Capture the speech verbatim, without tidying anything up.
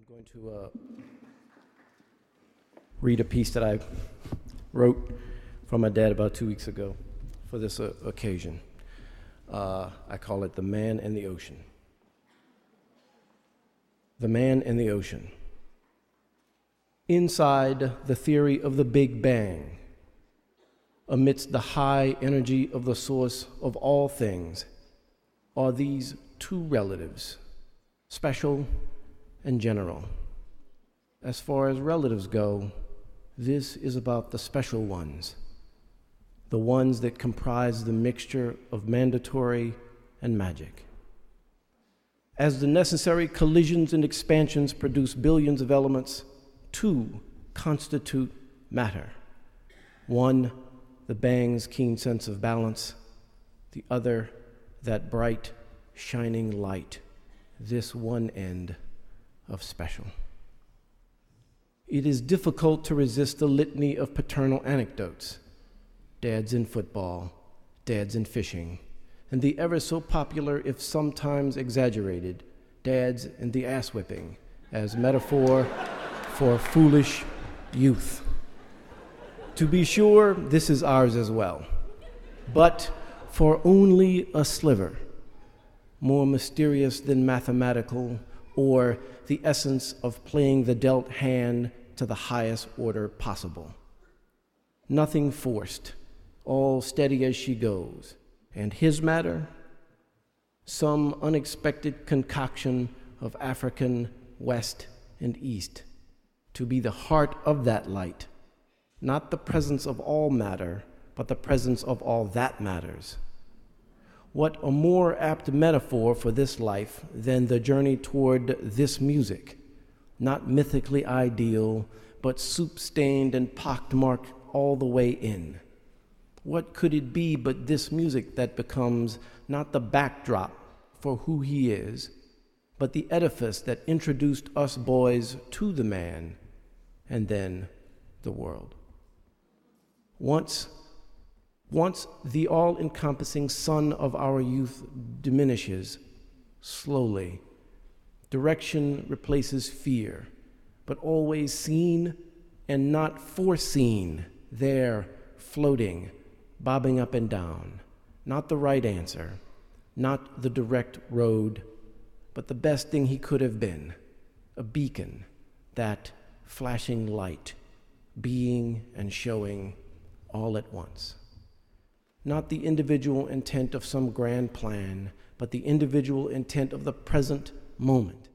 I'm going to uh, read a piece that I wrote from my dad about two weeks ago for this uh, occasion. Uh, I call it The Man in the Ocean. The Man in the Ocean. Inside the theory of the Big Bang, amidst the high energy of the source of all things, are these two relatives, special and general. As far as relatives go, this is about the special ones, the ones that comprise the mixture of mandatory and magic. As the necessary collisions and expansions produce billions of elements, two constitute matter. One, the bang's keen sense of balance, the other, that bright, shining light, this one end of special. It is difficult to resist the litany of paternal anecdotes. Dads in football, dads in fishing, and the ever so popular, if sometimes exaggerated, dads in the ass whipping as metaphor for foolish youth. To be sure, this is ours as well, but for only a sliver, more mysterious than mathematical, or the essence of playing the dealt hand to the highest order possible. Nothing forced, all steady as she goes. And his matter? Some unexpected concoction of African West and East, to be the heart of that light, not the presence of all matter, but the presence of all that matters. What a more apt metaphor for this life than the journey toward this music, not mythically ideal, but soup-stained and pockmarked all the way in. What could it be but this music that becomes not the backdrop for who he is, but the edifice that introduced us boys to the man, and then the world? Once Once the all-encompassing sun of our youth diminishes, slowly, direction replaces fear, but always seen and not foreseen, there, floating, bobbing up and down. Not the right answer, not the direct road, but the best thing he could have been, a beacon, that flashing light, being and showing all at once. Not the individual intent of some grand plan, but the individual intent of the present moment.